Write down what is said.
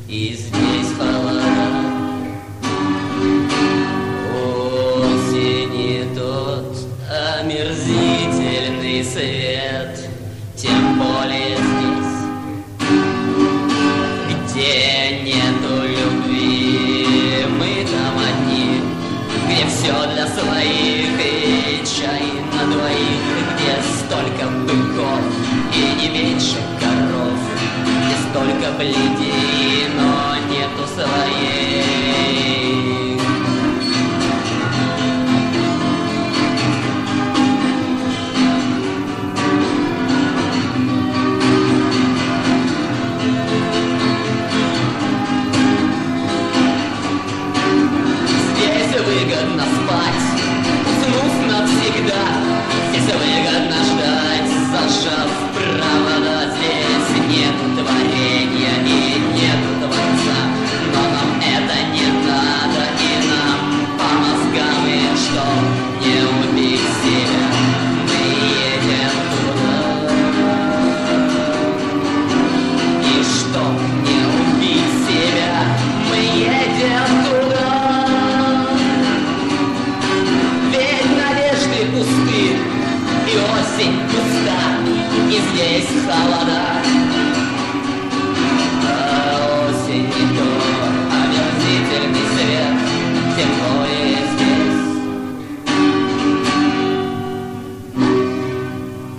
и здесь холода. Осени тот омерзительный свет, тем более здесь, где нету любви, мы там одни, где все для своих и чай на двоих, где столько быков и не меньше коров, где столько бледей, но